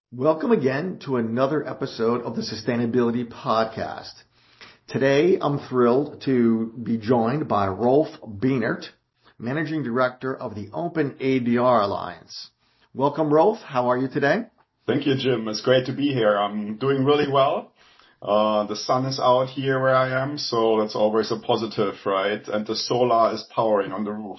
Welcome again to another episode of the Sustainability Podcast. Today, I'm thrilled to be joined by Rolf Bienert, Managing Director of the Open ADR Alliance. Welcome, Rolf. How are you today? Thank you, Jim. It's great to be here. I'm doing really well. The sun is out here where I am, so that's always a positive, right? And the solar is powering on the roof.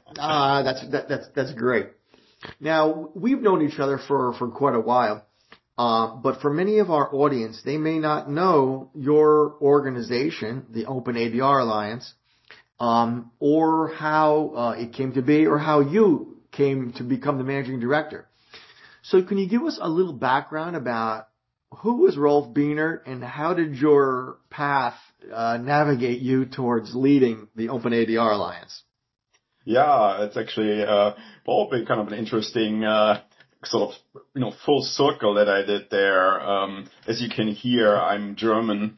That's great. Now, we've known each other for quite a while, but for many of our audience, they may not know your organization, the Open ADR Alliance, or how it came to be, or how you came to become the managing director. So can you give us a little background about who was Rolf Bienert and how did your path navigate you towards leading the Open ADR Alliance? Yeah, it's actually been kind of an interesting sort of full circle that I did there. As you can hear, I'm German,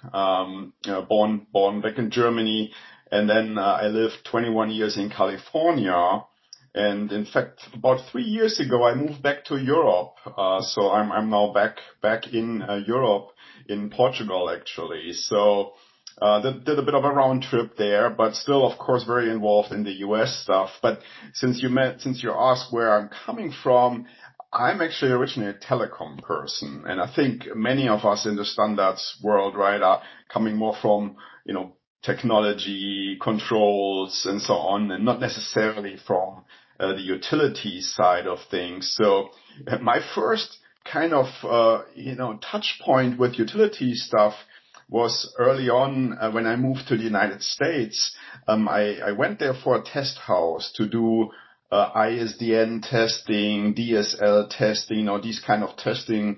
born back in Germany, and then I lived 21 years in California. And in fact, about 3 years ago, I moved back to Europe. So I'm now back in Europe, in Portugal actually. So did a bit of a round trip there, but still, of course, very involved in the US stuff. But since you asked where I'm coming from, I'm actually originally a telecom person. And I think many of us in the standards world, right, are coming more from, technology, controls and so on, and not necessarily from the utility side of things. So my first kind of, touch point with utility stuff was early on when I moved to the United States. I went there for a test house to do ISDN testing, DSL testing, these kind of testing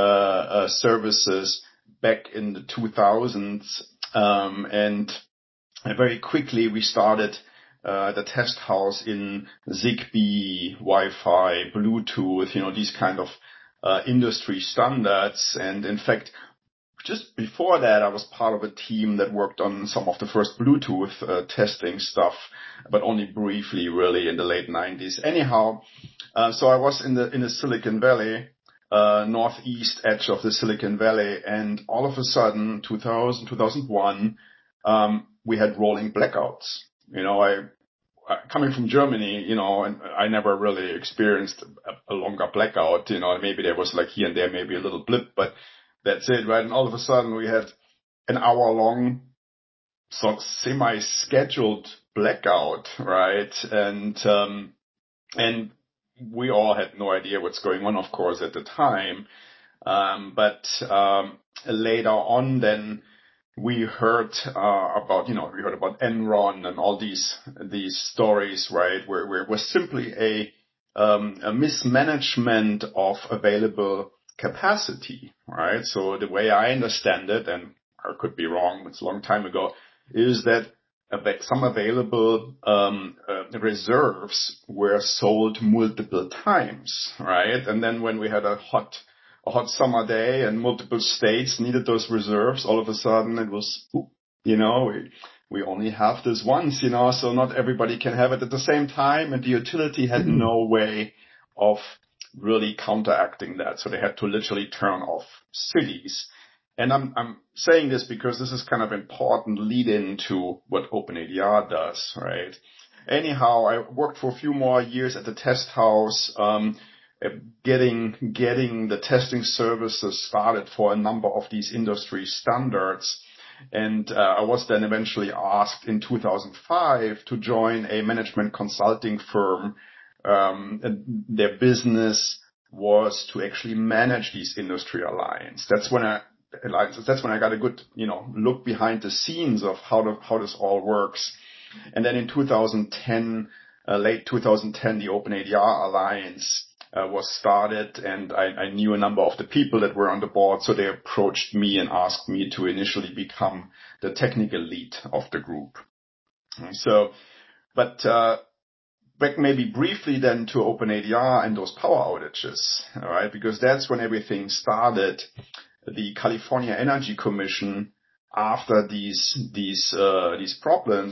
services back in the 2000s. And very quickly we started the test house in Zigbee, Wi-Fi, Bluetooth, these kind of industry standards. And in fact, just before that, I was part of a team that worked on some of the first Bluetooth testing stuff, but only briefly, really, in the late 90s. Anyhow, so I was in the Silicon Valley, northeast edge of the Silicon Valley, and all of a sudden, 2000, 2001, we had rolling blackouts. Coming from Germany, and I never really experienced a longer blackout. Maybe there was like here and there, maybe a little blip, but that's it, right? And all of a sudden we had an hour-long, sort of semi-scheduled blackout, right? And we all had no idea what's going on, of course, at the time. But later on, then we heard about Enron and all these stories, right? Where it was simply a mismanagement of available capacity, right? So the way I understand it, and I could be wrong, it's a long time ago, is that some available reserves were sold multiple times, right? And then when we had a hot summer day and multiple states needed those reserves, all of a sudden it was, we only have this once, so not everybody can have it at the same time. And the utility had no way of really counteracting that. So they had to literally turn off cities. And I'm saying this because this is kind of important lead into what OpenADR does, right? Anyhow, I worked for a few more years at the test house, getting the testing services started for a number of these industry standards. And I was then eventually asked in 2005 to join a management consulting firm. And their business was to actually manage these industry alliances. That's when I got a good, look behind the scenes of how this all works. And then in 2010, late 2010, the OpenADR Alliance was started, and I knew a number of the people that were on the board, so they approached me and asked me to initially become the technical lead of the group. So, but back maybe briefly then to OpenADR and those power outages, all right? Because that's when everything started. The California Energy Commission, after these problems,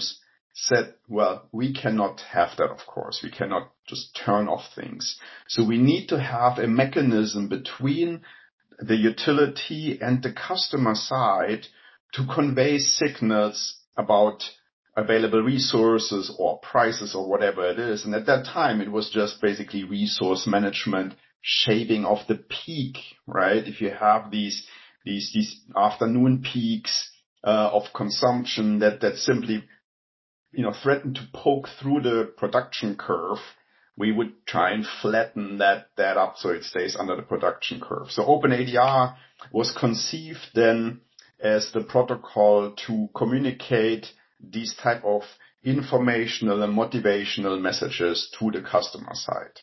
said, well, we cannot have that, of course. We cannot just turn off things. So we need to have a mechanism between the utility and the customer side to convey signals about available resources or prices or whatever it is. And at that time, it was just basically resource management, shaping of the peak, right? If you have these afternoon peaks of consumption that simply, threaten to poke through the production curve, we would try and flatten that up so it stays under the production curve. So OpenADR was conceived then as the protocol to communicate these type of informational and motivational messages to the customer side.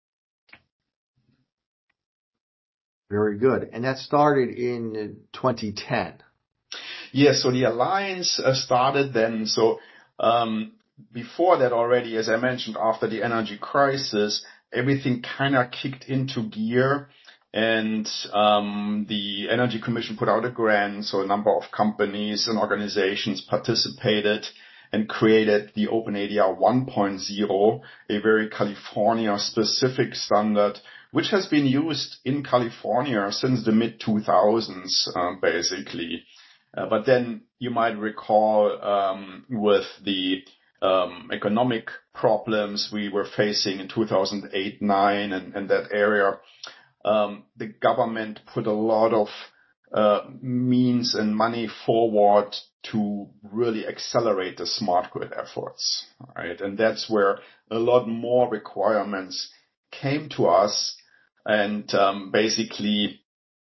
Very good. And that started in 2010. Yes, so the alliance started then. So before that already, as I mentioned, after the energy crisis, everything kind of kicked into gear. And the Energy Commission put out a grant, so a number of companies and organizations participated and created the OpenADR 1.0, a very California-specific standard, which has been used in California since the mid-2000s, basically. But then you might recall with the economic problems we were facing in 2008-9 and that area, the government put a lot of means and money forward to really accelerate the smart grid efforts, right? And that's where a lot more requirements came to us, and basically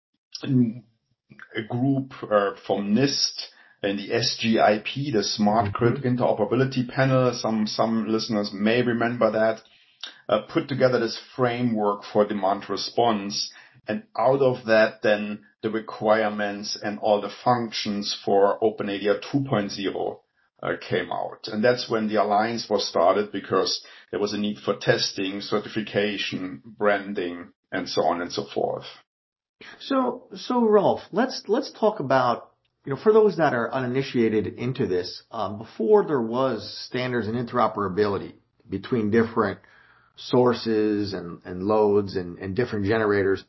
a group from NIST and the SGIP, the Smart Grid Interoperability Panel, some listeners may remember that, put together this framework for demand response. And out of that, then the requirements and all the functions for OpenADR 2.0 came out. And that's when the alliance was started, because there was a need for testing, certification, branding, and so on and so forth. So Rolf, let's talk about, for those that are uninitiated into this, before there was standards and interoperability between different sources and loads and different generators,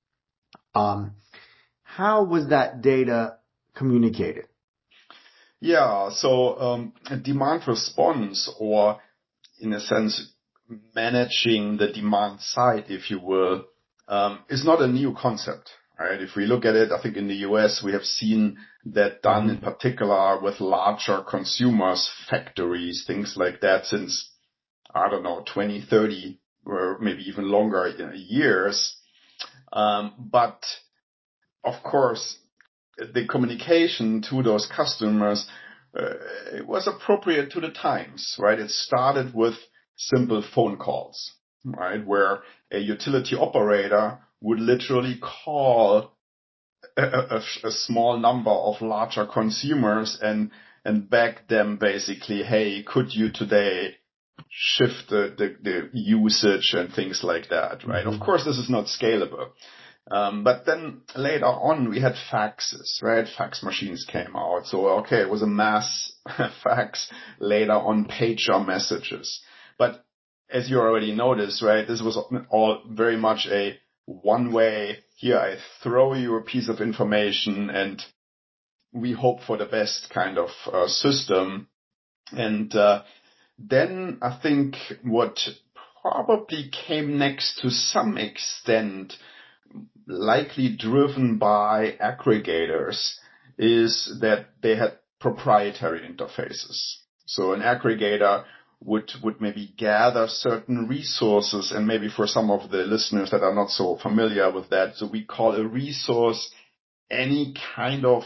how was that data communicated? Yeah, so demand response, or in a sense, managing the demand side, if you will, is not a new concept, right? If we look at it, I think in the US, we have seen that done in particular with larger consumers, factories, things like that since, 20, 30, or maybe even longer years. But of course, the communication to those customers it was appropriate to the times, right? It started with simple phone calls, right? Where a utility operator would literally call a small number of larger consumers and beg them basically, hey, could you today shift the usage and things like that, right? Of course, this is not scalable. But then later on, we had faxes, right? Fax machines came out. So, okay, it was a mass fax. Later on, pager messages. But as you already noticed, right, this was all very much a one-way, here I throw you a piece of information and we hope for the best kind of system. And then I think what probably came next to some extent, likely driven by aggregators, is that they had proprietary interfaces. So an aggregator would maybe gather certain resources, and maybe for some of the listeners that are not so familiar with that, so we call a resource any kind of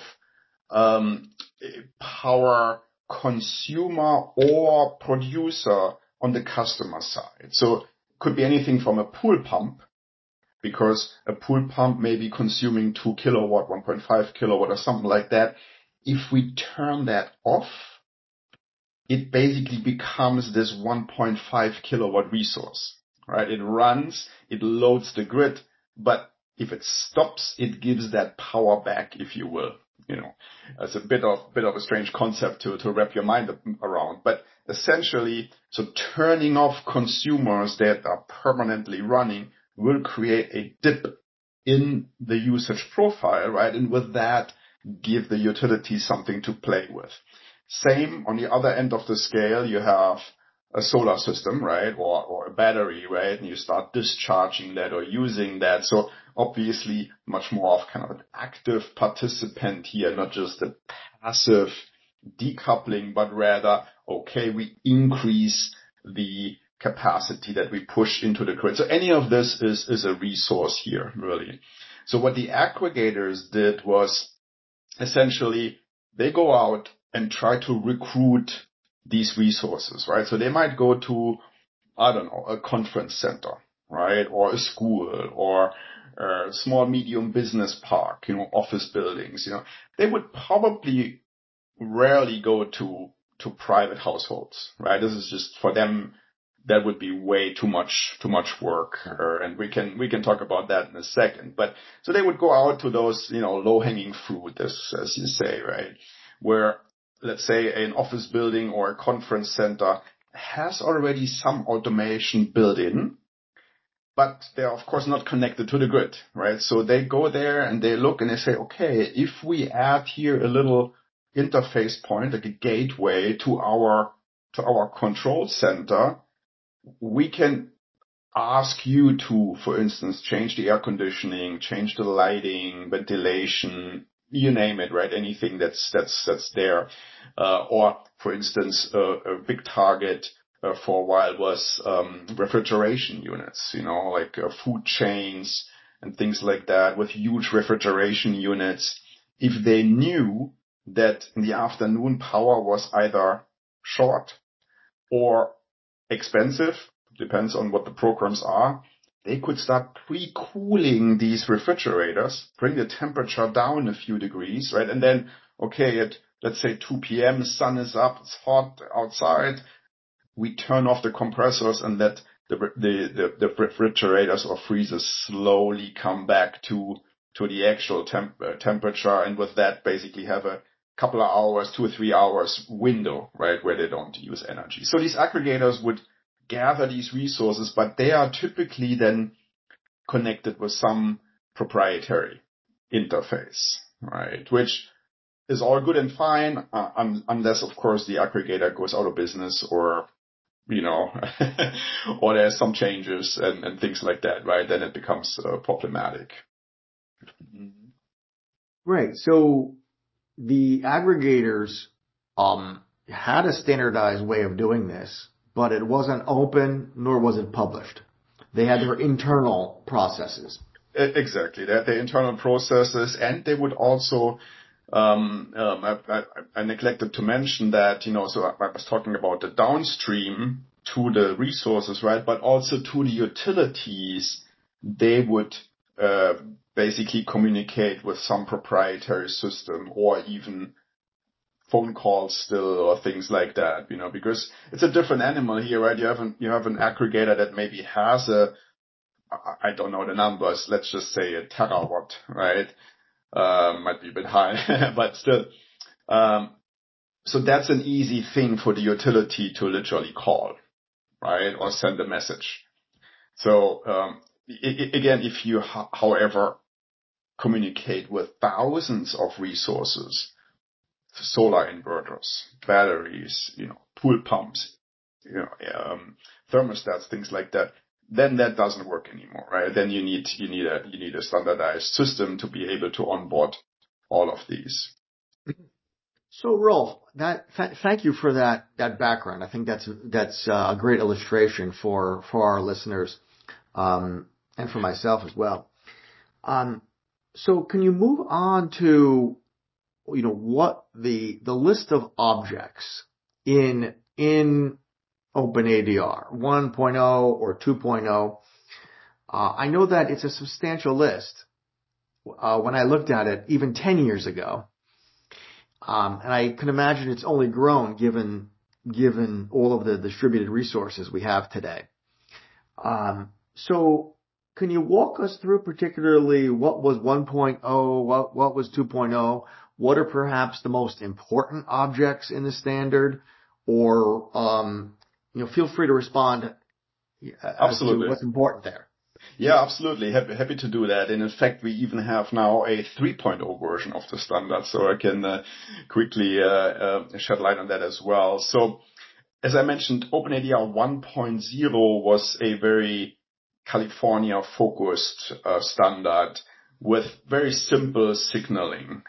power consumer or producer on the customer side. So it could be anything from a pool pump, because a pool pump may be consuming 2 kilowatt, 1.5 kilowatt or something like that. If we turn that off, it basically becomes this 1.5 kilowatt resource, right? It runs, it loads the grid, but if it stops, it gives that power back, if you will, It's a bit of a strange concept to wrap your mind around. But essentially, so turning off consumers that are permanently running will create a dip in the usage profile, right? And with that, give the utility something to play with. Same on the other end of the scale, you have a solar system, right? Or a battery, right? And you start discharging that or using that. So obviously much more of kind of an active participant here, not just a passive decoupling, but rather, okay, we increase the capacity that we push into the grid. So any of this is a resource here, really. So what the aggregators did was essentially they go out and try to recruit these resources, right? So they might go to, I don't know, a conference center, right? Or a school or a small, medium business park, office buildings, They would probably rarely go to private households, right? This is just for them. That would be way too much work. And we can talk about that in a second. But so they would go out to those, low hanging fruit, as you say, right? Where, let's say, an office building or a conference center has already some automation built in, but they're of course not connected to the grid, right? So they go there and they look and they say, okay, if we add here a little interface point, like a gateway to our control center, we can ask you to, for instance, change the air conditioning, change the lighting, ventilation, you name it, right? Anything that's there. Or, for instance, a big target for a while was refrigeration units, like food chains and things like that with huge refrigeration units. If they knew that in the afternoon power was either short or expensive, depends on what the programs are, they could start pre-cooling these refrigerators, bring the temperature down a few degrees, right? And then, okay, at let's say 2 p.m., sun is up, it's hot outside, we turn off the compressors and let the refrigerators or freezers slowly come back to the actual temperature, and with that basically have a couple of hours, 2 or 3 hours window, right, where they don't use energy. So these aggregators would gather these resources, but they are typically then connected with some proprietary interface, right, which is all good and fine, unless of course the aggregator goes out of business or or there's some changes and things like that, right? Then it becomes problematic. Right. So the aggregators had a standardized way of doing this, but it wasn't open nor was it published. They had their internal processes. Exactly. They had their internal processes, and they would also I neglected to mention that, so I was talking about the downstream to the resources, right? But also to the utilities, they would basically communicate with some proprietary system or even phone calls still or things like that, because it's a different animal here, right? You have an aggregator that maybe has I don't know the numbers, let's just say a terawatt, right? Might be a bit high, but still. So that's an easy thing for the utility to literally call, right? Or send a message. So, again, if you, however, communicate with thousands of resources, solar inverters, batteries, pool pumps, thermostats, things like that, then that doesn't work anymore, right? Then you need a standardized system to be able to onboard all of these. So Rolf, thank you for that background. I think that's a great illustration for our listeners, and for myself as well. So can you move on to, what the list of objects in OpenADR 1.0 or 2.0? I know that it's a substantial list. When I looked at it even 10 years ago, and I can imagine it's only grown given all of the distributed resources we have today. So can you walk us through particularly what was 1.0, what was 2.0, what are perhaps the most important objects in the standard, or feel free to respond as to what's important there. Yeah, absolutely. Happy to do that. And in fact, we even have now a 3.0 version of the standard, so I can quickly shed light on that as well. So, as I mentioned, OpenADR 1.0 was a very California-focused standard with very simple signaling.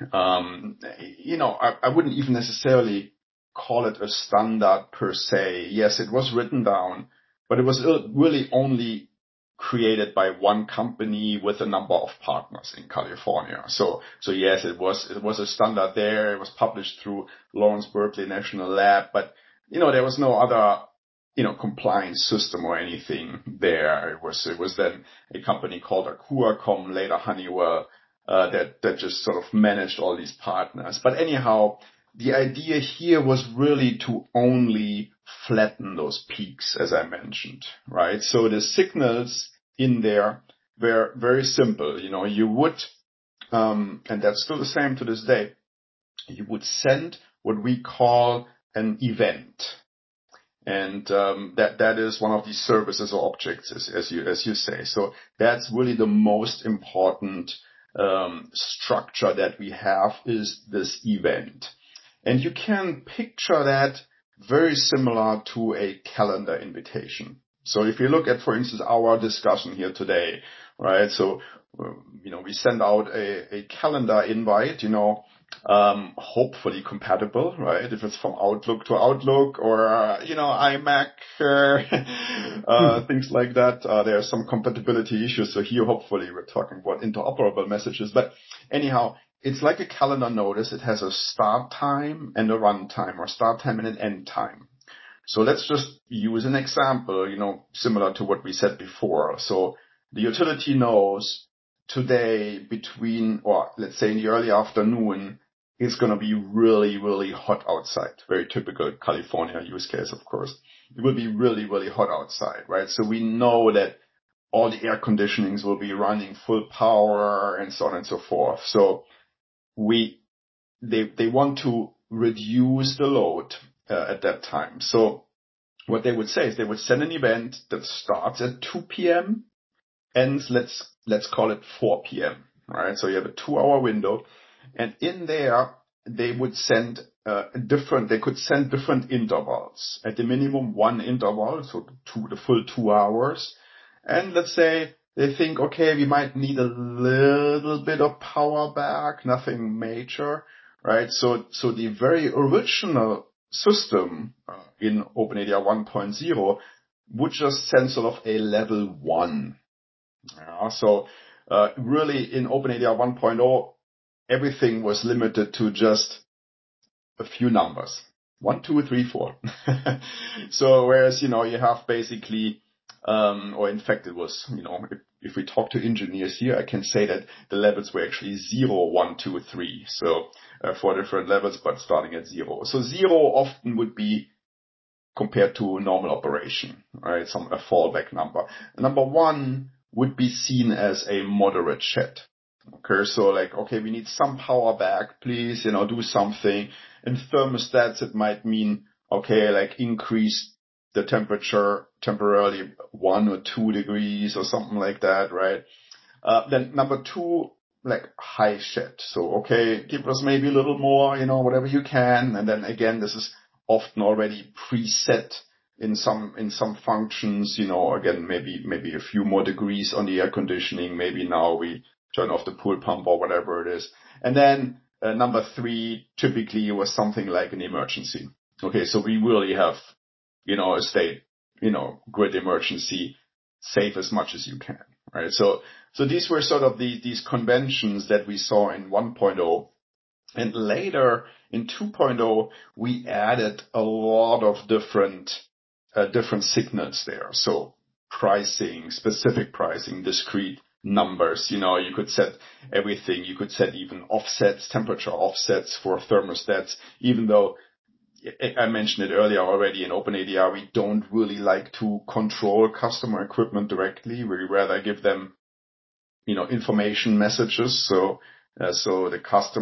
I wouldn't even necessarily call it a standard per se. Yes, it was written down, but it was really only created by one company with a number of partners in California. So yes, it was a standard there. It was published through Lawrence Berkeley National Lab, but there was no other compliance system or anything there. It was then a company called Acuacom, later Honeywell, that just sort of managed all these partners. But anyhow, the idea here was really to only flatten those peaks, as I mentioned, right? So the signals in there were very simple. You would, and that's still the same to this day, you would send what we call an event. And that is one of these services or objects, as you say. So that's really the most important structure that we have, is this event. And you can picture that very similar to a calendar invitation. So if you look at, for instance, our discussion here today, right? So, we send out a calendar invite, hopefully compatible, right? If it's from Outlook to Outlook or, iMac, things like that. There are some compatibility issues. So here, hopefully we're talking about interoperable messages. But anyhow, it's like a calendar notice. It has a start time and a run time, or start time and an end time. So let's just use an example, similar to what we said before. So the utility knows today between, or let's say in the early afternoon, it's going to be really, really hot outside. Very typical California use case, of course. It will be really, really hot outside, right? So we know that all the air conditionings will be running full power and so on and so forth. So they want to reduce the load at that time. So what they would say is they would send an event that starts at 2 p.m. ends, let's call it 4 p.m. Right? So you have a 2-hour window, and in there they would send they could send different intervals. At the minimum, one interval, so the full 2 hours. And let's say they think, okay, we might need a little bit of power back, nothing major, right? So the very original system in OpenADR 1.0 would just send sort of a level 1. So really in OpenADR 1.0, everything was limited to just a few numbers. 1, 2, 3, 4. So whereas, you have basically, or in fact it was, if we talk to engineers here, I can say that the levels were actually 0, 1, 2, 3. So 4 different levels, but starting at 0. So 0 often would be compared to normal operation, right? A fallback number. Number 1 would be seen as a moderate shed. Okay, so we need some power back, please, do something. In thermostats, it might mean, increase the temperature temporarily 1 or 2 degrees or something like that, right? Then number 2, high shed. So, give us maybe a little more, whatever you can. And then again, this is often already preset in some functions, again, maybe a few more degrees on the air conditioning. Maybe now we turn off the pool pump or whatever it is. And then number 3 typically was something like an emergency. Okay, so we really have, a state, grid emergency, save as much as you can, right? So these were sort of these conventions that we saw in 1.0. And later in 2.0, we added a lot of different signals there. So pricing, specific pricing, discrete numbers. You could set everything. You could set even offsets, temperature offsets for thermostats, even though I mentioned it earlier already in OpenADR, we don't really like to control customer equipment directly. We rather give them, information messages. So the customer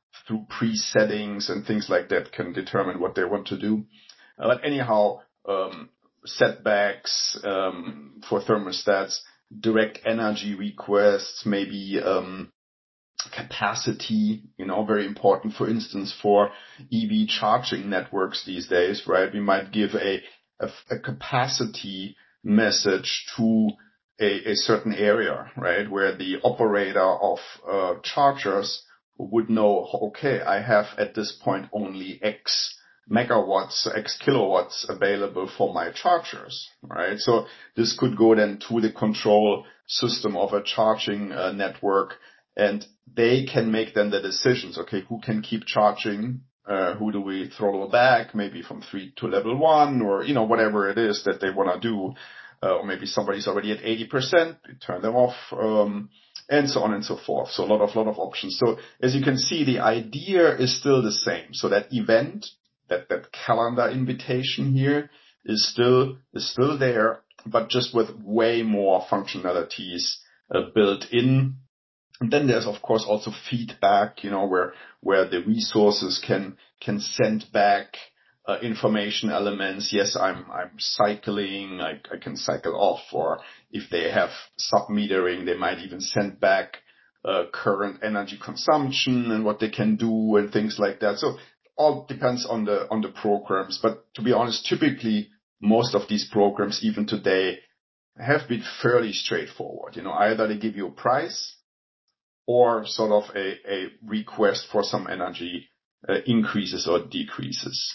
through pre-settings and things like that can determine what they want to do. But anyhow, setbacks for thermostats, direct energy requests, maybe capacity, very important, for instance, for EV charging networks these days, right? We might give a capacity message to a certain area, right? Where the operator of chargers would know, okay, I have at this point only X megawatts, X kilowatts available for my chargers, right? So this could go then to the control system of a charging network, and they can make then the decisions, okay, who can keep charging, who do we throttle back, maybe from 3 to level 1, or, whatever it is that they want to do. Or maybe somebody's already at 80%, we turn them off, and so on and so forth. So a lot of options. So as you can see, the idea is still the same. So that event, that calendar invitation here is still there, but just with way more functionalities built in. And then there's of course also feedback, where the resources can send back information elements. Yes, I'm cycling. I can cycle off, or if they have sub-metering, they might even send back current energy consumption and what they can do and things like that. So all depends on the programs. But to be honest, typically most of these programs, even today, have been fairly straightforward. Either they give you a price or sort of a request for some energy increases or decreases.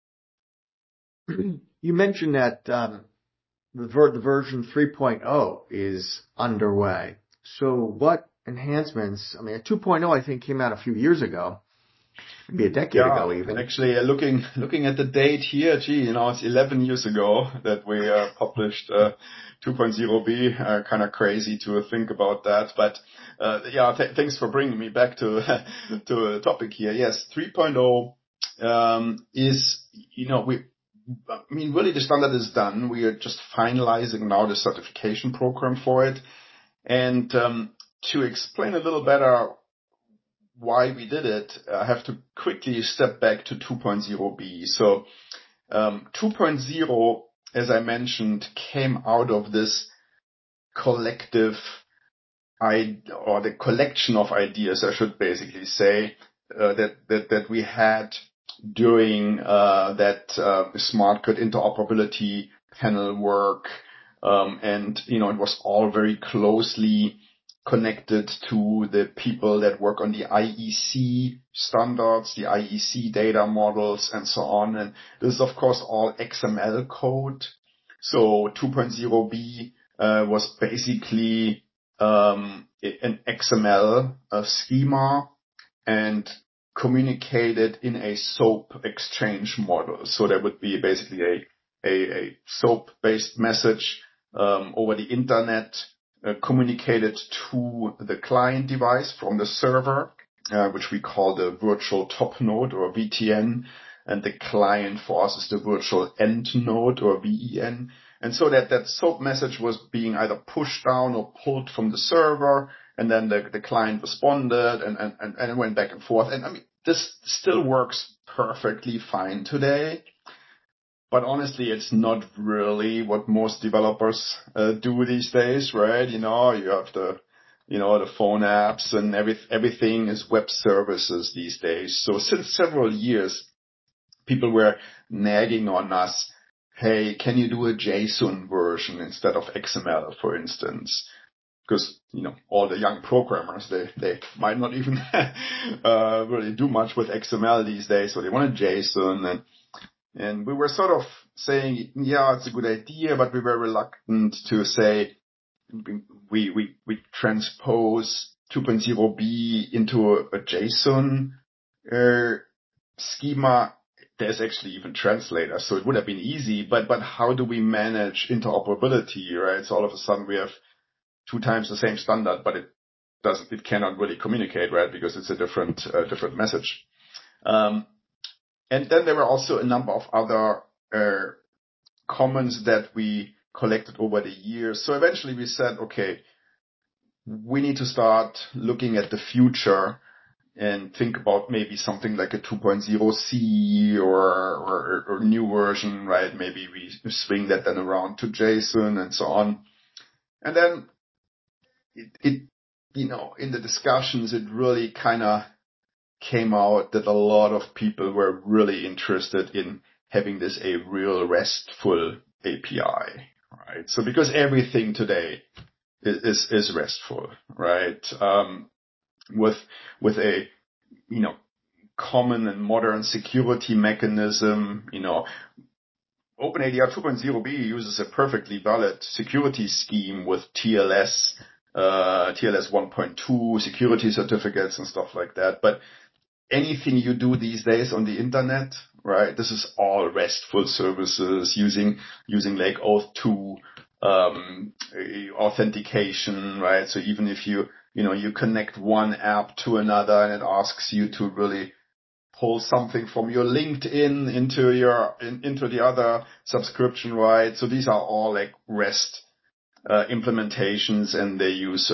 You mentioned that the version 3.0 is underway. So what enhancements? 2.0 I think came out a few years ago, maybe a decade ago even. Actually, looking at the date here, it's 11 years ago that we published 2.0b. Kind of crazy to think about that, but thanks for bringing me back to the topic here. Yes, 3.0 is really the standard is done. We are just finalizing now the certification program for it. And to explain a little better why we did it, I have to quickly step back to 2.0b. So 2.0, as I mentioned, came out of this collective or the collection of ideas, I should basically say, that we had during that smart grid interoperability panel work, and it was all very closely connected to the people that work on the IEC standards, the IEC data models, and so on. And this is of course all XML code. So 2.0b was basically an XML schema and communicated in a SOAP exchange model. So there would be basically a SOAP-based message over the internet communicated to the client device from the server, which we call the virtual top node or VTN, and the client for us is the virtual end node or VEN. And so that SOAP message was being either pushed down or pulled from the server, and then the client responded and it went back and forth. And this still works perfectly fine today. But honestly, it's not really what most developers do these days, right? You have the phone apps and everything is web services these days. So since several years, people were nagging on us, hey, can you do a JSON version instead of XML, for instance? Because, all the young programmers, they might not even really do much with XML these days, so they want a JSON. And we were sort of saying, yeah, it's a good idea, but we were reluctant to say we transpose 2.0b into a JSON schema. There's actually even translators, so it would have been easy, but how do we manage interoperability, right? So all of a sudden we have 2 times the same standard, but it cannot really communicate, right? Because it's a different message. And then there were also a number of other comments that we collected over the years. So eventually we said, okay, we need to start looking at the future and think about maybe something like a 2.0C or new version, right? Maybe we swing that then around to JSON and so on. And then it in the discussions, it really kind of came out that a lot of people were really interested in having this a real RESTful API, right? So because everything today is RESTful, right? With a, common and modern security mechanism, OpenADR 2.0b uses a perfectly valid security scheme with TLS 1.2 security certificates and stuff like that. But anything you do these days on the internet, right? This is all RESTful services using like Auth2, authentication, right? So even if you connect one app to another and it asks you to really pull something from your LinkedIn into the other subscription, right? So these are all like REST implementations, and they use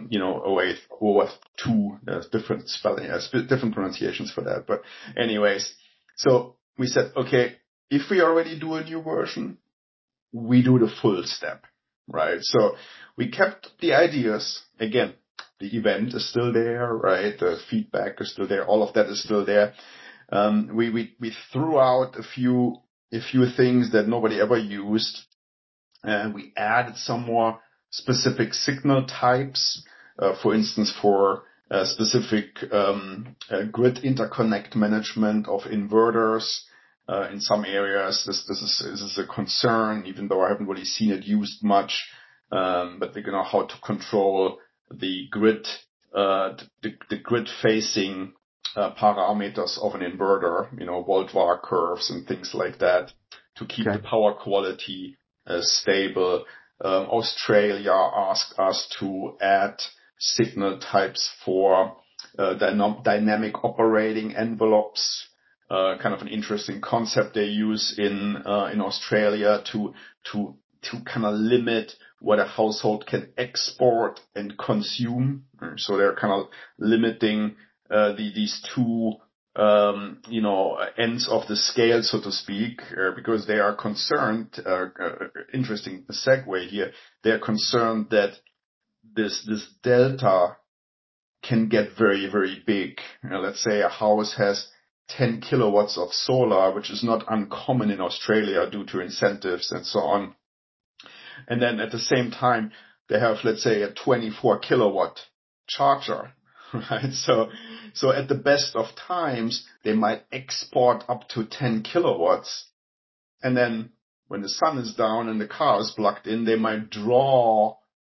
OAuth2. There's different spelling, different pronunciations for that. But anyways, so we said, okay, if we already do a new version, we do the full step, right? So we kept the ideas. Again, the event is still there, right? The feedback is still there. All of that is still there. We threw out a few things that nobody ever used. And we added some more specific signal types, for instance, for specific grid interconnect management of inverters. In some areas, this is a concern, even though I haven't really seen it used much. But how to control the grid, the grid facing parameters of an inverter, volt-var curves and things like that, to keep the power quality stable. Australia asked us to add signal types for dynamic operating envelopes, kind of an interesting concept they use in Australia to kind of limit what a household can export and consume. So they're kind of limiting these two ends of the scale, so to speak, because they are concerned, interesting segue here, they're concerned that this delta can get very, very big. Let's say a house has 10 kilowatts of solar, which is not uncommon in Australia due to incentives and so on. And then at the same time, they have, let's say, a 24 kilowatt charger. Right. So at the best of times, they might export up to 10 kilowatts. And then when the sun is down and the car is plugged in, they might draw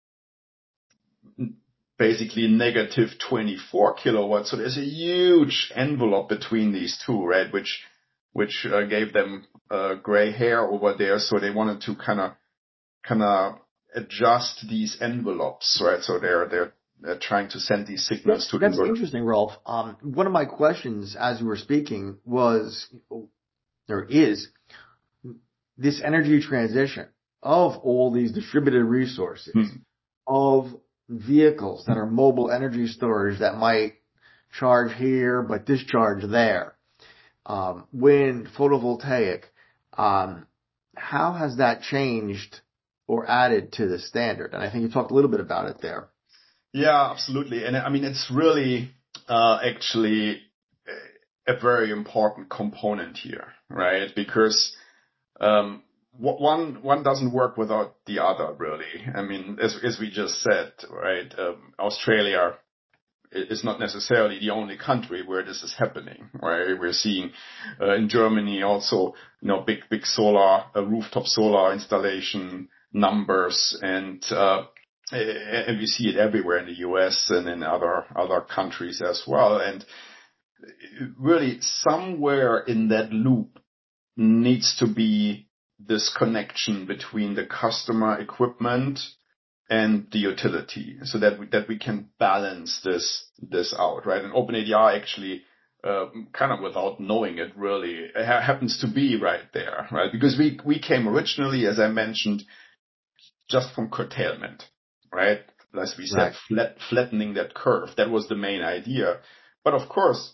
basically negative 24 kilowatts. So there's a huge envelope between these two, right? Which gave them gray hair over there. So they wanted to kind of adjust these envelopes, right? So they're trying to send these signals to That's interesting, Rolf. One of my questions as you were speaking is this energy transition of all these distributed resources, of vehicles that are mobile energy storage that might charge here but discharge there, wind, photovoltaic. How has that changed or added to the standard? And I think you talked a little bit about it there. Yeah, absolutely. And I mean, it's really actually a very important component here, right? Because one doesn't work without the other, really. I mean, as we just said, right? Australia is not necessarily the only country where this is happening, right? We're seeing in Germany also, big solar, rooftop solar installation numbers, and we see it everywhere in the US and in other countries as well. And really somewhere in that loop needs to be this connection between the customer equipment and the utility, so that we can balance this out, right? And OpenADR actually, kind of without knowing it really, happens to be right there, right? Because we came originally, as I mentioned, just from curtailment, right? As we said, flattening that curve. That was the main idea. But of course,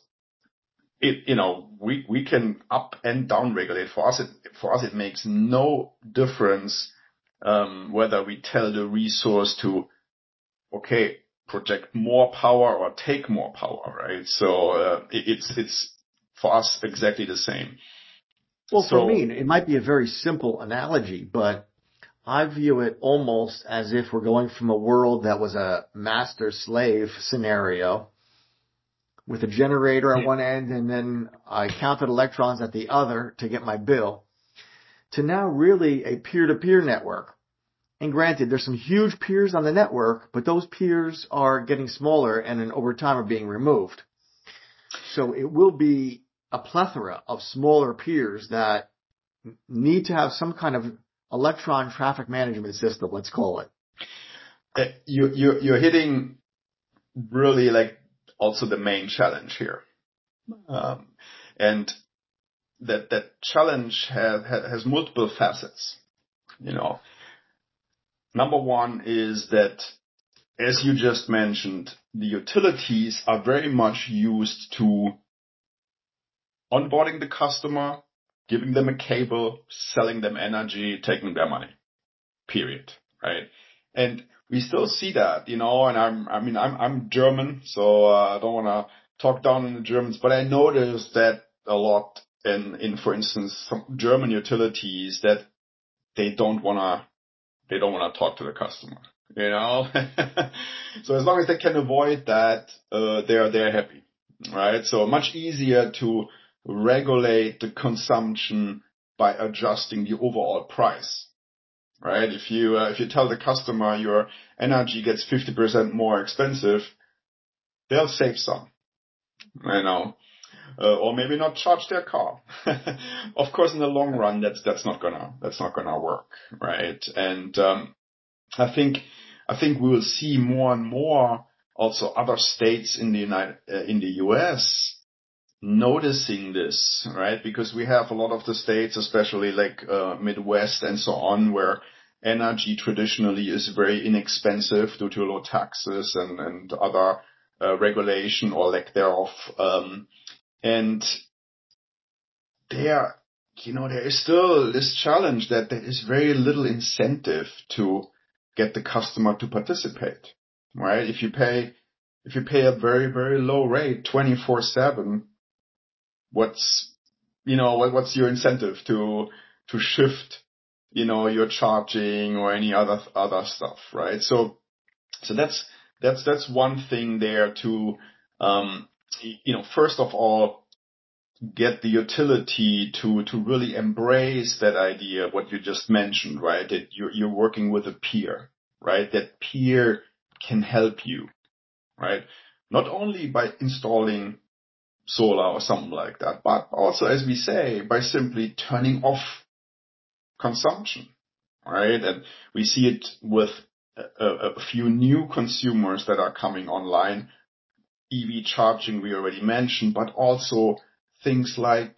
we can up and down regulate. For us, it makes no difference, whether we tell the resource to, okay, project more power or take more power, right? So, it's for us exactly the same. Well, for me, it might be a very simple analogy, but I view it almost as if we're going from a world that was a master-slave scenario with a generator at one end and then I counted electrons at the other to get my bill, to now really a peer-to-peer network. And granted, there's some huge peers on the network, but those peers are getting smaller and then over time are being removed. So it will be a plethora of smaller peers that need to have some kind of electron traffic management system, let's call it. You're hitting really like also the main challenge here. And that challenge has multiple facets, Number one is that, as you just mentioned, the utilities are very much used to onboarding the customer, giving them a cable, selling them energy, taking their money. Period. Right? And we still see that, and I'm German, so I don't want to talk down on the Germans, but I noticed that a lot in for instance, some German utilities that they don't want to talk to the customer, So as long as they can avoid that, they're happy, right? So much easier to regulate the consumption by adjusting the overall price, right? If you tell the customer your energy gets 50% more expensive, they'll save some, or maybe not charge their car. Of course, in the long run, that's not gonna work, right? And I think we will see more and more also other states in the US noticing this, right? Because we have a lot of the states, especially like Midwest and so on, where energy traditionally is very inexpensive due to low taxes and other regulation or lack thereof. And there is still this challenge that there is very little incentive to get the customer to participate, right? If you pay a very, very low rate 24/7, what's your incentive to shift, your charging or any other stuff, right? So that's one thing there to, first of all, get the utility to really embrace that idea, what you just mentioned, right? That you're working with a peer, right? That peer can help you, right? Not only by installing solar or something like that, but also, as we say, by simply turning off consumption, right? And we see it with a few new consumers that are coming online. EV charging we already mentioned, but also things like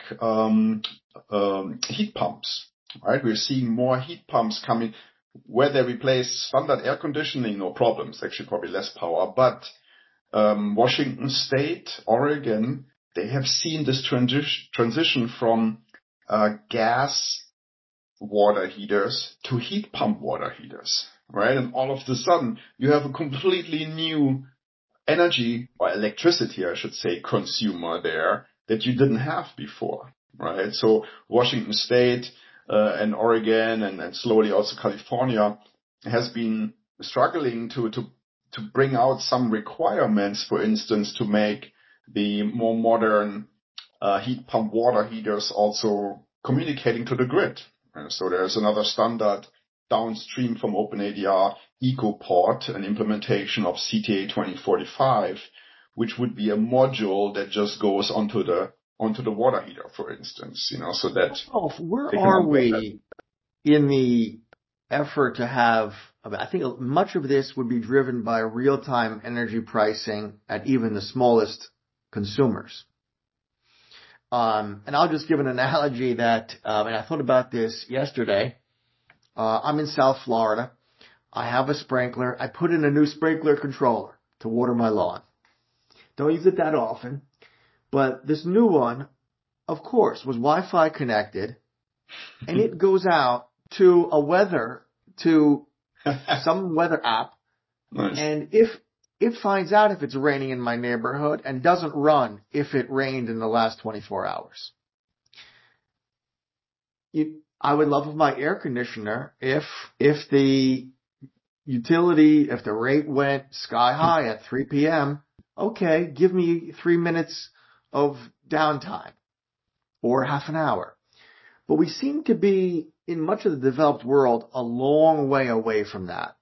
heat pumps, right? We're seeing more heat pumps coming where they replace standard air conditioning, no problems, actually probably less power. But Washington State, Oregon, they have seen this transition from gas water heaters to heat pump water heaters, right? And all of a sudden, you have a completely new energy, or electricity, I should say, consumer there that you didn't have before, right? So Washington State and Oregon and slowly also California has been struggling to bring out some requirements, for instance, to make the more modern heat pump water heaters also communicating to the grid. So there's another standard downstream from OpenADR, EcoPort, an implementation of CTA 2045, which would be a module that just goes onto the water heater, for instance, so that. Oh, where are we in the effort to have? I think much of this would be driven by real-time energy pricing at even the smallest consumers. And I'll just give an analogy that, and I thought about this yesterday. I'm in South Florida. I have a sprinkler. I put in a new sprinkler controller to water my lawn. Don't use it that often. But this new one, of course, was Wi-Fi connected, and it goes out to some weather app, Nice. and if it finds out if it's raining in my neighborhood and doesn't run if it rained in the last 24 hours. I would love my air conditioner if the if the rate went sky high at 3 p.m., okay, give me 3 minutes of downtime or half an hour. But we seem to be, in much of the developed world, a long way away from that.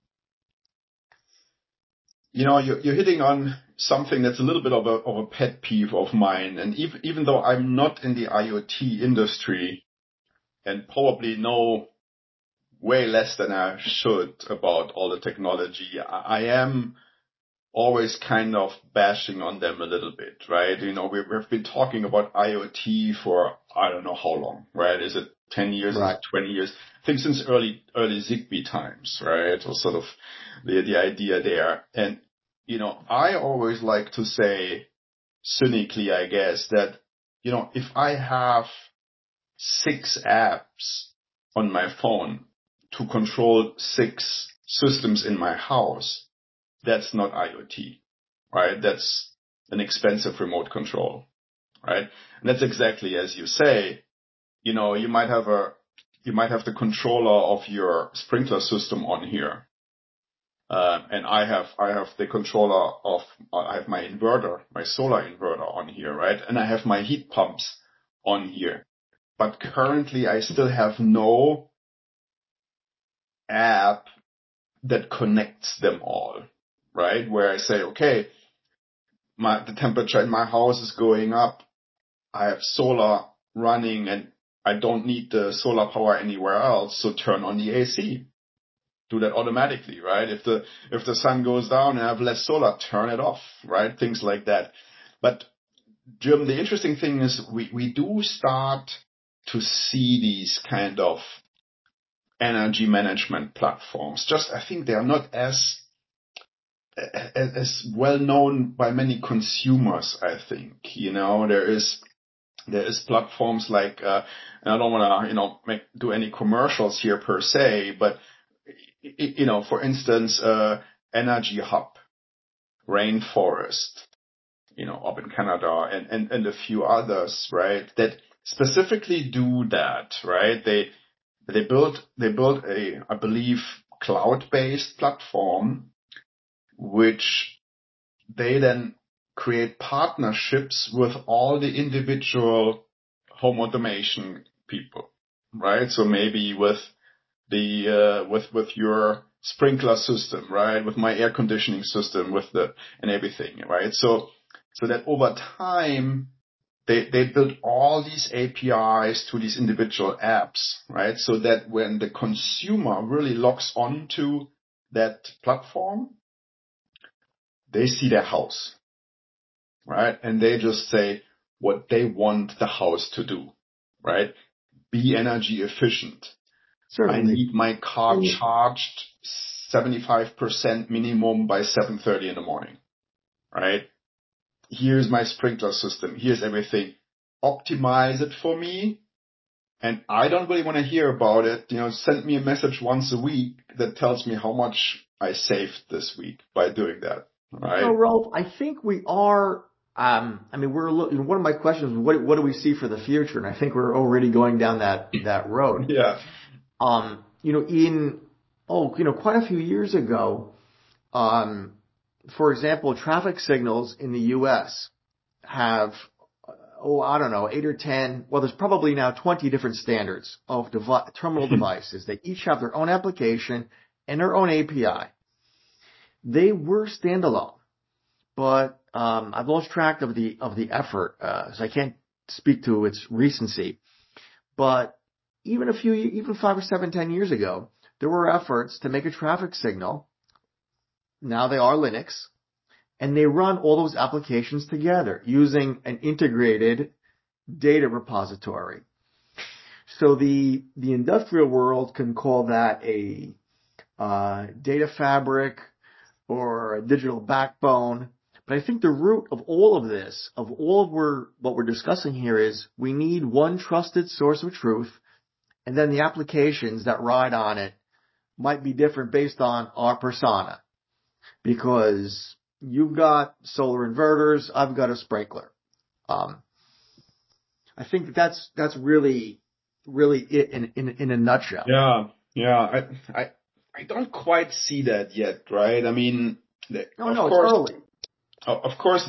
You're hitting on something that's a little bit of a pet peeve of mine. And even though I'm not in the IoT industry and probably know way less than I should about all the technology, I am always kind of bashing on them a little bit, right? We've been talking about IoT for I don't know how long, right? Is it 10 years? Right. Is it 20 years? I think since early Zigbee times, right? Or sort of the idea there. And, I always like to say cynically, I guess, that, if I have 6 apps on my phone to control 6 systems in my house, that's not IoT, right? That's an expensive remote control, right? And that's exactly as you say. You might have the controller of your sprinkler system on here, and I have the controller I have my inverter, my solar inverter on here, right? And I have my heat pumps on here, but currently I still have no app that connects them all, right? Where I say, okay, the temperature in my house is going up. I have solar running and I don't need the solar power anywhere else. So turn on the AC. Do that automatically, right? If the sun goes down and I have less solar, turn it off, right? Things like that. But Jim, the interesting thing is we do start to see these kind of energy management platforms. Just, I think they are not as well known by many consumers, I think. There is platforms like, and I don't want to, do any commercials here per se, but, for instance, Energy Hub, Rainforest, up in Canada and a few others, right? That specifically do that, right? They built a, I believe, cloud-based platform, which they then create partnerships with all the individual home automation people, right? So maybe with with your sprinkler system, right? With my air conditioning system, and everything, right? So that over time, they build all these APIs to these individual apps, right? So that when the consumer really logs onto that platform, they see their house, right? And they just say what they want the house to do, right? Be energy efficient. Certainly. I need my car charged 75% minimum by 7:30 in the morning, right? Here's my sprinkler system. Here's everything. Optimize it for me. And I don't really want to hear about it. Send me a message once a week that tells me how much I saved this week by doing that, right? Rolf, I think we are, one of my questions is what do we see for the future? And I think we're already going down that road. Yeah. Quite a few years ago, for example, traffic signals in the U.S. have, 8 or 10, well, there's probably now 20 different standards of terminal devices. They each have their own application and their own API. They were standalone, but I've lost track of the effort, so I can't speak to its recency. But even 5 or 7, 10 years ago, there were efforts to make a traffic signal. Now they are Linux, and they run all those applications together using an integrated data repository. So the industrial world can call that a data fabric or a digital backbone, But I think the root of all of this, of all of what we're discussing here is we need one trusted source of truth, and then the applications that ride on it might be different based on our persona. Because you've got solar inverters, I've got a sprinkler. I think that's really it in a nutshell. Yeah. I don't quite see that yet, right? I mean, No, of it's course, early. of course,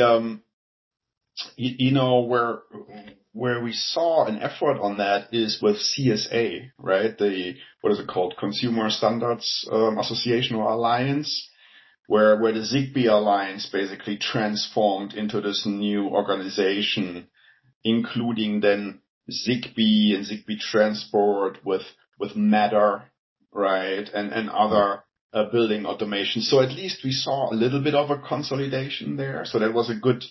where we saw an effort on that is with CSA, right? What is it called? Consumer Standards Association or Alliance, where the Zigbee Alliance basically transformed into this new organization, including then Zigbee and Zigbee Transport with Matter, right? And other building automation. So at least we saw a little bit of a consolidation there. So that was a good,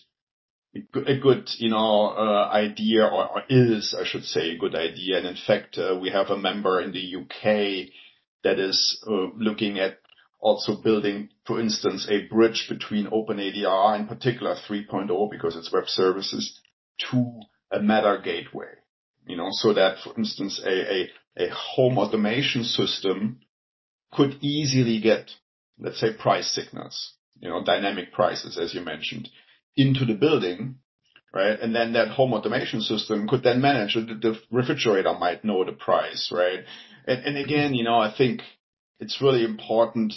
idea, or is, I should say, a good idea. And in fact, we have a member in the UK that is looking at also building, for instance, a bridge between OpenADR, in particular 3.0, because it's web services, to a Matter gateway. So that, for instance, a home automation system could easily get, let's say, price signals, dynamic prices, as you mentioned, into the building, right? And then that home automation system could then manage it. The refrigerator might know the price, right? And again, I think it's really important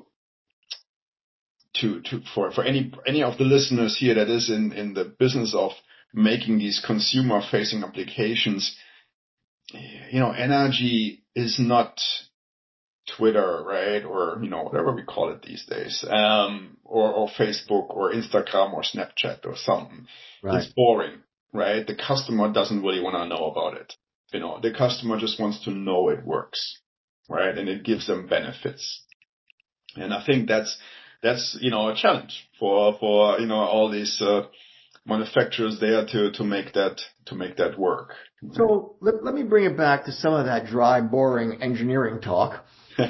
for any of the listeners here that is in the business of making these consumer facing applications, energy is not Twitter, right? Or, whatever we call it these days, or Facebook or Instagram or Snapchat or something. Right. It's boring, right? The customer doesn't really want to know about it. The customer just wants to know it works, right? And it gives them benefits. And I think that's a challenge for all these manufacturers there to make that work. So let me bring it back to some of that dry, boring engineering talk.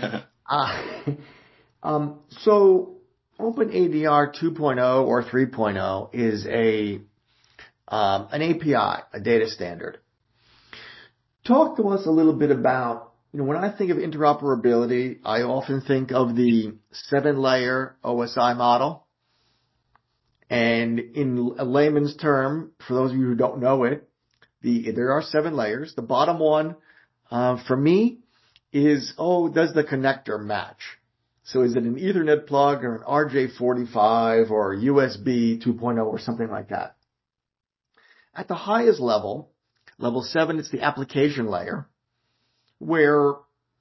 So OpenADR 2.0 or 3.0 is an API, a data standard. Talk to us a little bit about, when I think of interoperability, I often think of the 7-layer OSI model. And in a layman's term, for those of you who don't know it, there are 7 layers. The bottom one, for me, is, does the connector match? So is it an Ethernet plug or an RJ45 or USB 2.0 or something like that? At the highest level 7, it's the application layer, where,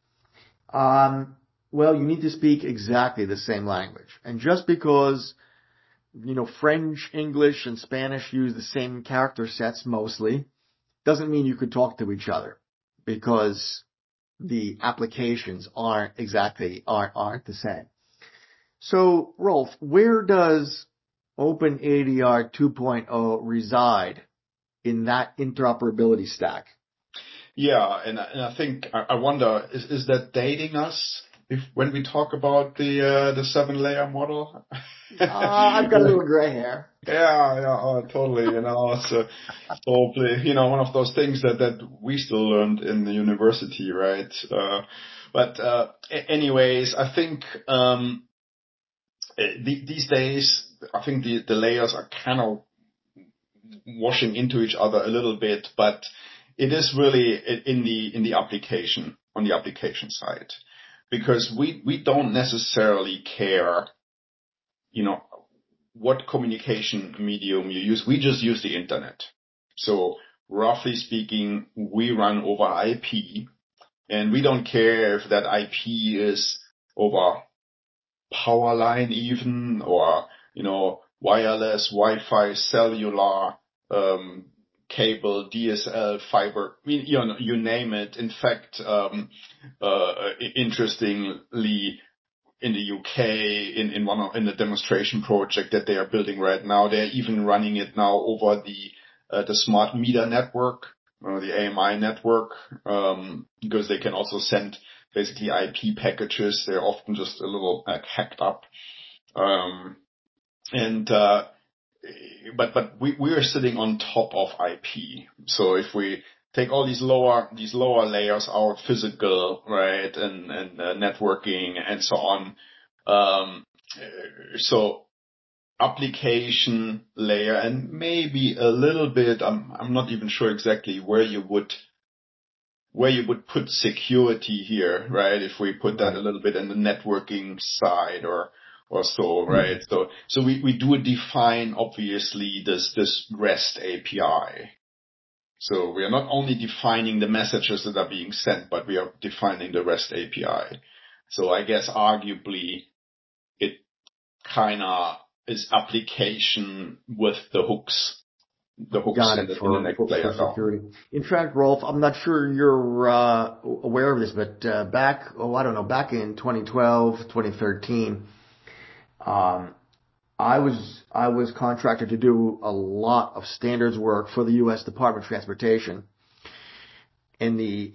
you need to speak exactly the same language. And just because, French, English, and Spanish use the same character sets mostly, doesn't mean you could talk to each other, because the applications aren't the same. So, Rolf, where does OpenADR 2.0 reside in that interoperability stack? Yeah, and I think I wonder, is that dating us when we talk about the 7-layer model? I've got a little gray hair. Yeah, totally. So probably, one of those things that we still learned in the university, right? Anyways, I think these days, I think the layers are kind of washing into each other a little bit, but it is really in the application, on the application side, because we don't necessarily care, what communication medium you use. We just use the internet. So roughly speaking, we run over IP, and we don't care if that IP is over power line even, or, wireless, Wi-Fi, cellular, cable, DSL, fiber, you name it. In fact, interestingly, in the UK, in the demonstration project that they are building right now, they're even running it now over the smart meter network, the AMI network, because they can also send basically IP packages. They're often just a little hacked up. And but we are sitting on top of IP. So if we take all these lower layers out, physical, right, and networking and so on, so application layer and maybe a little bit, I'm not even sure exactly where you would put security here, right? If we put that a little bit in the networking side or so, right? So we do define obviously this REST API. So we are not only defining the messages that are being sent, but we are defining the REST API. So I guess arguably it kind of is application with the hooks. The hooks Got in it, the next layer for security. In fact, Rolf, I'm not sure you're aware of this, but back in 2012, 2013, I was contracted to do a lot of standards work for the U.S. Department of Transportation in the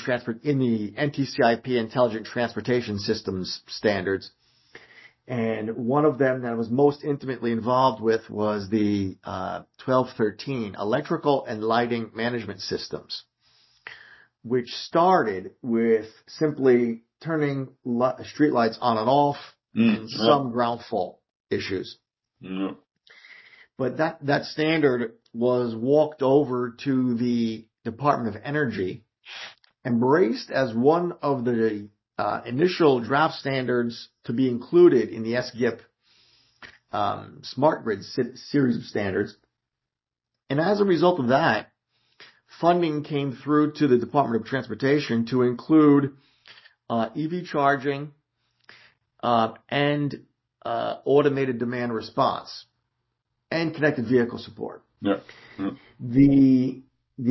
NTCIP Intelligent Transportation Systems standards. And one of them that I was most intimately involved with was the 1213 Electrical and Lighting Management Systems, which started with simply turning streetlights on and off and some ground fault issues. But that standard was walked over to the Department of Energy, embraced as one of the initial draft standards to be included in the SGIP Smart Grid series of standards. And as a result of that, funding came through to the Department of Transportation to include EV charging and automated demand response and connected vehicle support. The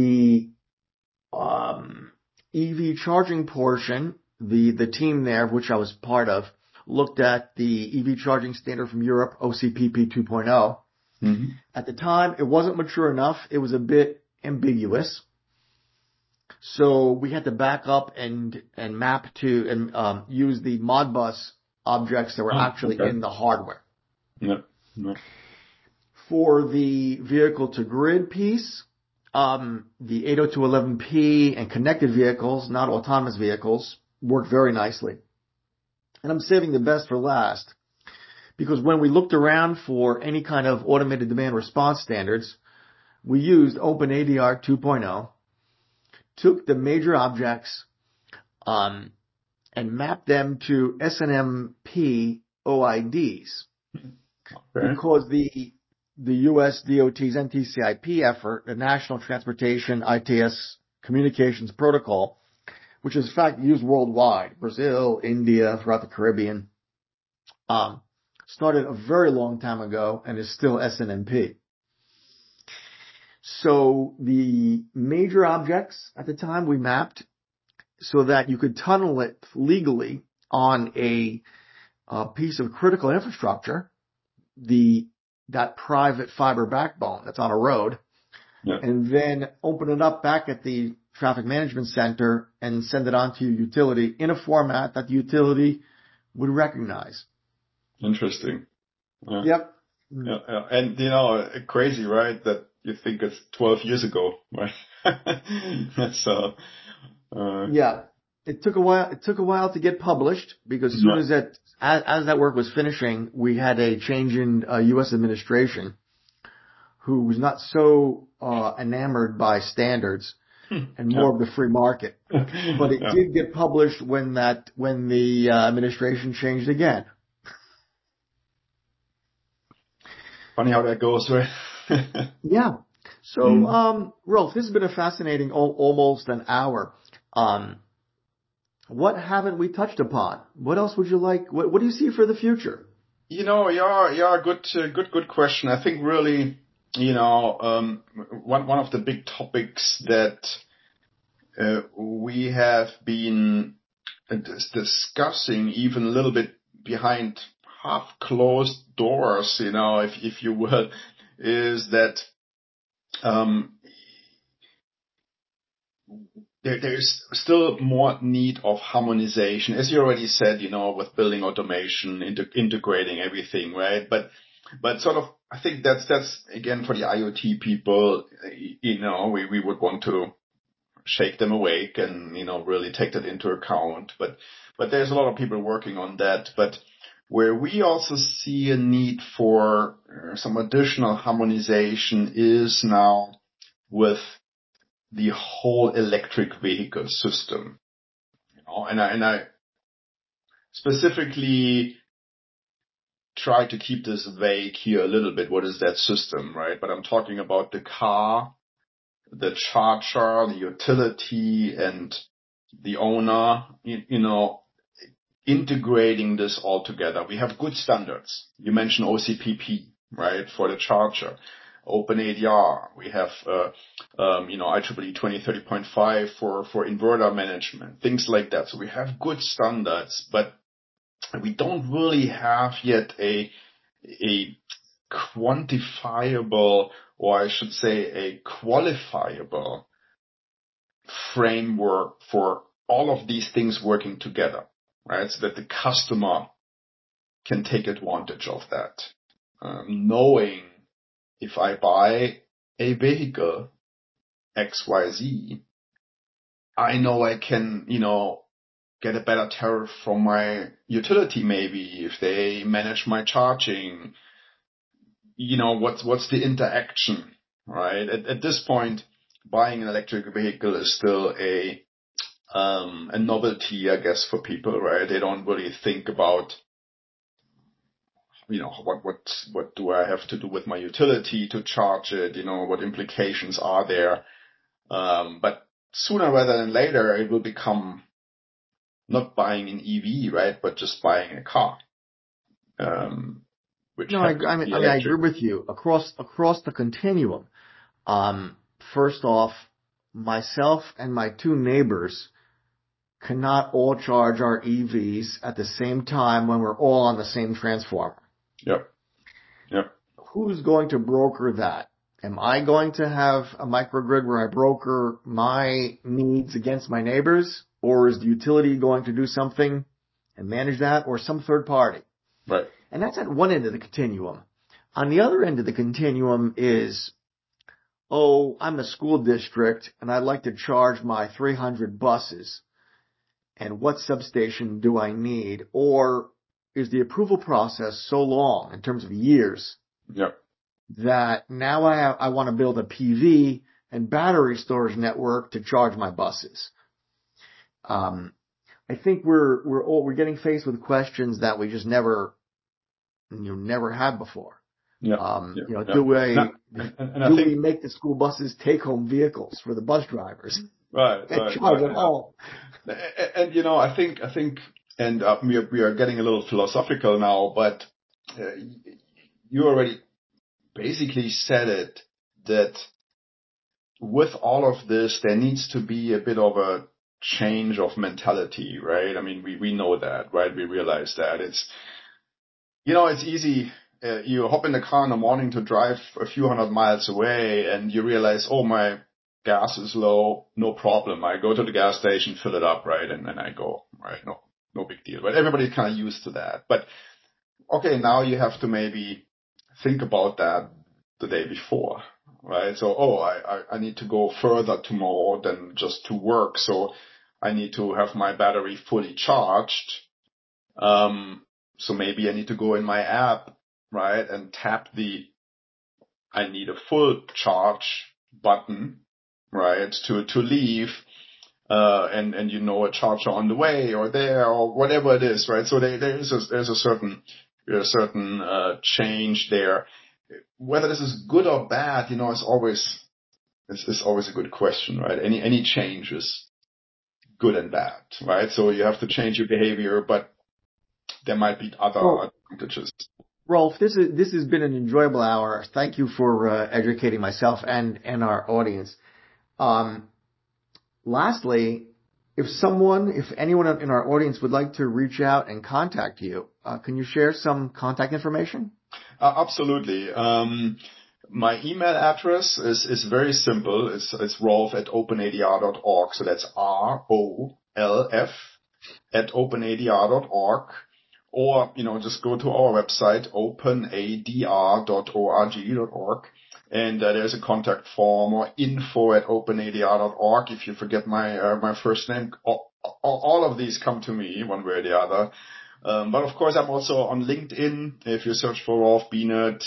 EV charging portion, the team there, of which I was part of, looked at the EV charging standard from Europe, OCPP 2.0. At the time, it wasn't mature enough. It was a bit ambiguous. So we had to back up and map to and use the Modbus objects that were actually in the hardware. For the vehicle to grid piece, the 802.11p and connected vehicles, not autonomous vehicles, work very nicely. And I'm saving the best for last because when we looked around for any kind of automated demand response standards, we used OpenADR 2.0, took the major objects, and mapped them to SNMP OIDs. Because the U.S. DOT's NTCIP effort, the National Transportation ITS Communications Protocol, which is in fact used worldwide, Brazil, India, throughout the Caribbean, started a very long time ago and is still SNMP. So the major objects at the time we mapped so that you could tunnel it legally on a piece of critical infrastructure, that private fiber backbone that's on a road, and then open it up back at the traffic management center and send it on to your utility in a format that the utility would recognize. Interesting. Yep. And crazy, right? That you think it's 12 years ago, right? So, yeah. It took a while to get published because as soon as that work was finishing, we had a change in U.S. administration who was not so enamored by standards and more of the free market. But it did get published when the administration changed again. Funny how that goes, right? Yeah. So, Rolf, this has been a fascinating almost an hour. What haven't we touched upon? What else would you like? What do you see for the future? Good question. I think really, one of the big topics that we have been discussing even a little bit behind half closed doors, if you will, is that there's still more need of harmonization, as you already said, with building automation, integrating everything, right? But But sort of, I think that's again for the IoT people, we would want to shake them awake and, really take that into account. But there's a lot of people working on that. But where we also see a need for some additional harmonization is now with the whole electric vehicle system. And I specifically try to keep this vague here a little bit. What is that system, right? But I'm talking about the car, the charger, the utility, and the owner, integrating this all together. We have good standards. You mentioned OCPP, right, for the charger. OpenADR. We have, IEEE 2030.5 for inverter management, things like that. So we have good standards, but we don't really have yet a quantifiable, or I should say a qualifiable framework for all of these things working together, right? So that the customer can take advantage of that. Knowing if I buy a vehicle XYZ, I know I can, get a better tariff from my utility maybe if they manage my charging. What's the interaction, right? At this point, buying an electric vehicle is still a novelty, I guess, for people, right? They don't really think about, what do I have to do with my utility to charge it? What implications are there? But sooner rather than later, it will become not buying an EV, right? But just buying a car. I agree with you across the continuum. First off, myself and my two neighbors cannot all charge our EVs at the same time when we're all on the same transformer. Yep. Who's going to broker that? Am I going to have a microgrid where I broker my needs against my neighbors? Or is the utility going to do something and manage that, or some third party? Right. And that's at one end of the continuum. On the other end of the continuum is, I'm a school district and I'd like to charge my 300 buses. And what substation do I need? Or is the approval process so long in terms of years that now I want to build a PV and battery storage network to charge my buses? I think we're getting faced with questions that we just never had before. Do we make the school buses take-home vehicles for the bus drivers? Right. Charge at home. And I think, and we are getting a little philosophical now, but you already basically said it, that with all of this, there needs to be a bit of a change of mentality, right? I mean, we know that, right? We realize that it's easy. You hop in the car in the morning to drive a few hundred miles away and you realize, my gas is low, no problem. I go to the gas station, fill it up, right? And then I go, right? No big deal. But everybody's kind of used to that. But okay, now you have to maybe think about that the day before, right? So, I need to go further tomorrow than just to work. So I need to have my battery fully charged. So maybe I need to go in my app, right? And tap I need a full charge button, right? To leave, and a charger on the way or there or whatever it is, right? So there's a certain change there. Whether this is good or bad, it's always a good question, right? Any change is good and bad, right? So you have to change your behavior, but there might be other advantages. Rolf, this has been an enjoyable hour. Thank you for educating myself and our audience. Lastly, if anyone in our audience would like to reach out and contact you, can you share some contact information? Absolutely. My email address is very simple. It's rolf@openadr.org. So that's ROLF @openadr.org. or, just go to our website, openadr.org. And there's a contact form, or info@openadr.org. If you forget my first name, all of these come to me one way or the other. But of course, I'm also on LinkedIn. If you search for Rolf Bienert,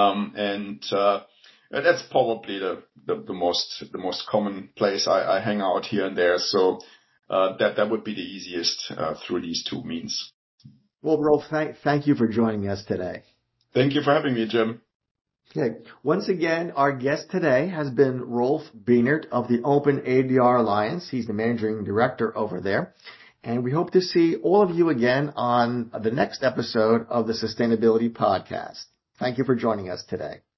that's probably the most common place I hang out here and there. So that would be the easiest through these two means. Well, Rolf, thank you for joining us today. Thank you for having me, Jim. Okay. Once again, our guest today has been Rolf Bienert of the Open ADR Alliance. He's the managing director over there. And we hope to see all of you again on the next episode of the Sustainability Podcast. Thank you for joining us today.